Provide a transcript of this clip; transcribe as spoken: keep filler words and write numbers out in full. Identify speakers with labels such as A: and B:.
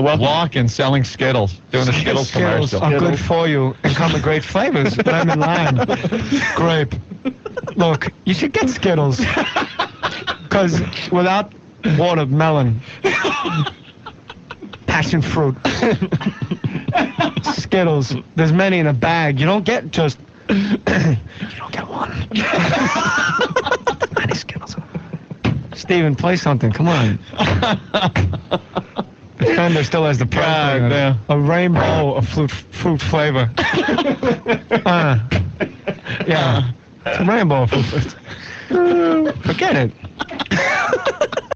A: walking, selling Skittles, doing a Skittles,
B: Skittles
A: commercial.
B: are good for you and come in great flavors. Lemon, lime, grape. Look, you should get Skittles. Because without watermelon, passion fruit, Skittles, there's many in a bag. You don't get just, you don't get one. Many Skittles. Steven, play something. Come on. The Fender still has the price tag on it. A rainbow of fruit, fruit flavor. uh, yeah. It's a rainbow of fruit. Forget it.